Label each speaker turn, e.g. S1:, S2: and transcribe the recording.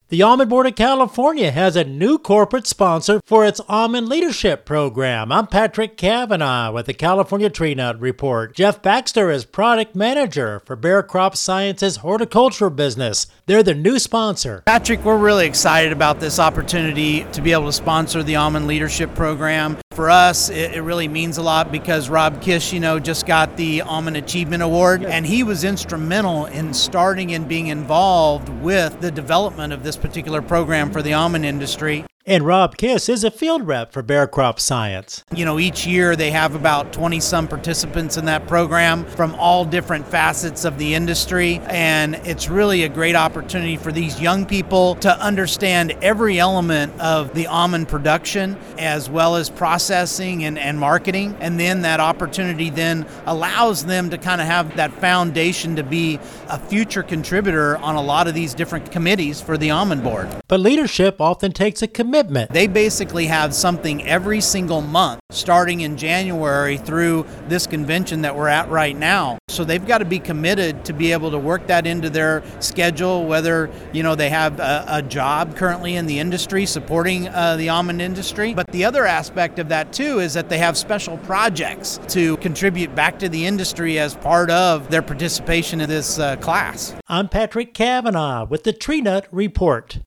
S1: The Almond Board of California has a new corporate sponsor for its Almond Leadership Program. I'm Patrick Cavanaugh with the California Tree Nut Report. Jeff Baxter is product manager for Bayer Crop Science's horticultural business. They're the new sponsor.
S2: Patrick, we're really excited about this opportunity to be able to sponsor the Almond Leadership Program. For us, it really means a lot because Rob Kish, just got the Almond Achievement Award, and he was instrumental in starting and being involved with the development of this particular program for the almond industry.
S1: And Rob Kiss is a field rep for Bayer Crop Science.
S2: Each year they have about 20-some participants in that program from all different facets of the industry, and it's really a great opportunity for these young people to understand every element of the almond production as well as processing and marketing, and then that opportunity then allows them to kind of have that foundation to be a future contributor on a lot of these different committees for the Almond Board.
S1: But leadership often takes a commitment.
S2: They basically have something every single month, starting in January through this convention that we're at right now. So they've got to be committed to be able to work that into their schedule, whether, they have a job currently in the industry supporting the almond industry. But the other aspect of that too is that they have special projects to contribute back to the industry as part of their participation in this class.
S1: I'm Patrick Cavanaugh with the Tree Nut Report.